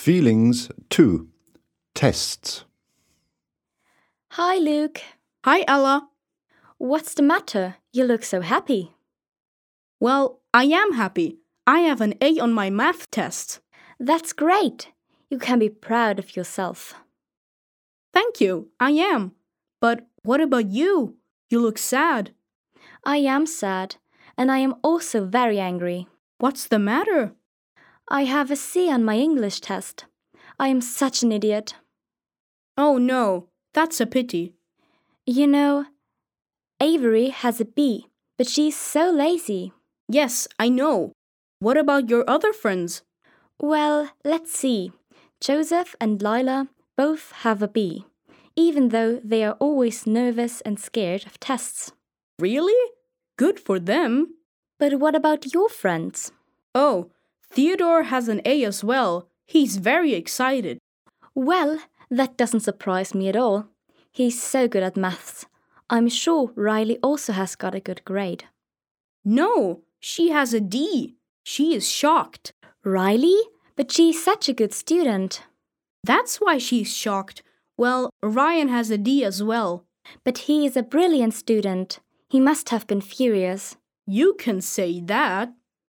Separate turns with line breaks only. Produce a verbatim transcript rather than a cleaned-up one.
Feelings two. Tests.
Hi, Luke.
Hi, Ella.
What's the matter? You look so happy.
Well, I am happy. I have an A on my math test.
That's great. You can be proud of yourself.
Thank you, I am. But what about you? You look sad.
I am sad, and I am also very angry.
What's the matter?
I have a C on my English test. I am such an idiot.
Oh no, that's a pity.
You know, Avery has a B, but she's so lazy.
Yes, I know. What about your other friends?
Well, let's see. Joseph and Lila both have a B, even though they are always nervous and scared of tests.
Really? Good for them.
But what about your friends?
Oh, Theodore has an A as well. He's very excited.
Well, that doesn't surprise me at all. He's so good at maths. I'm sure Riley also has got a good grade.
No, she has a D. She is shocked.
Riley? But she's such a good student.
That's why she's shocked. Well, Ryan has a D as well.
But he is a brilliant student. He must have been furious.
You can say that.